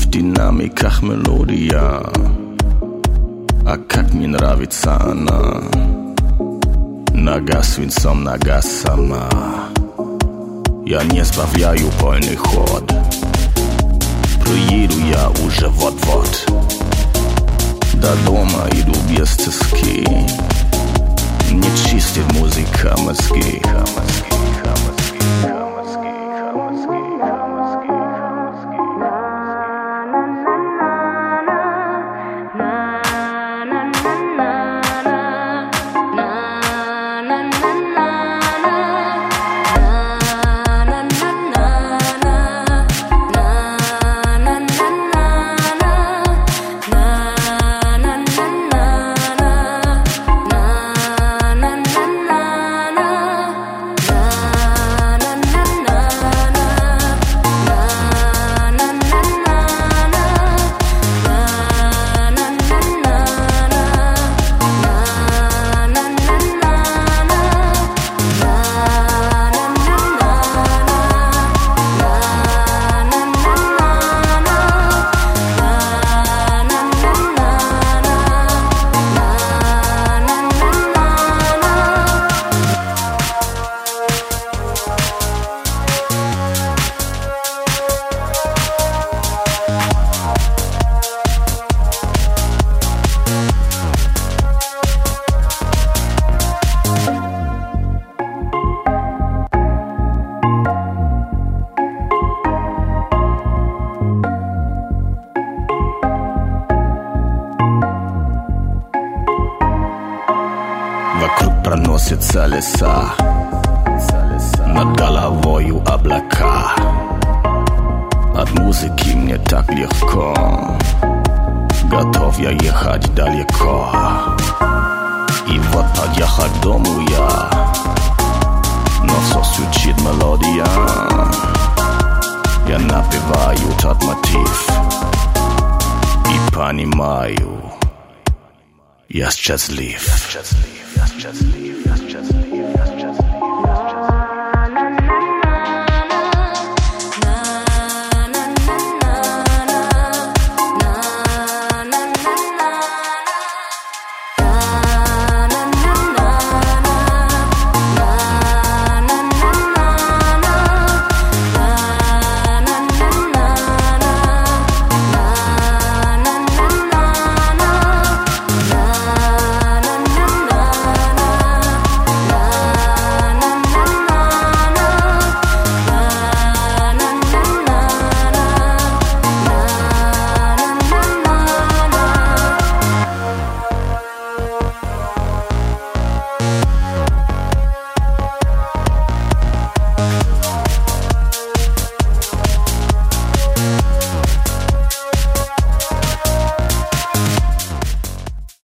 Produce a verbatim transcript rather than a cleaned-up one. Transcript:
в динамиках мелодия. А как мне нравится она. Нога свинцом, нога сама. Я не сбавляю полный ход. Приеду я уже вот-вот. До дома иду без тоски. Не чистит музыка мозги. Вокруг проносятся леса, над головою облака. От музыки мне так легко, готов я ехать далеко. И вот подъехал к дому я, но все звучит мелодия. Я напеваю тот мотив и понимаю, я счастлив. Я счастлив.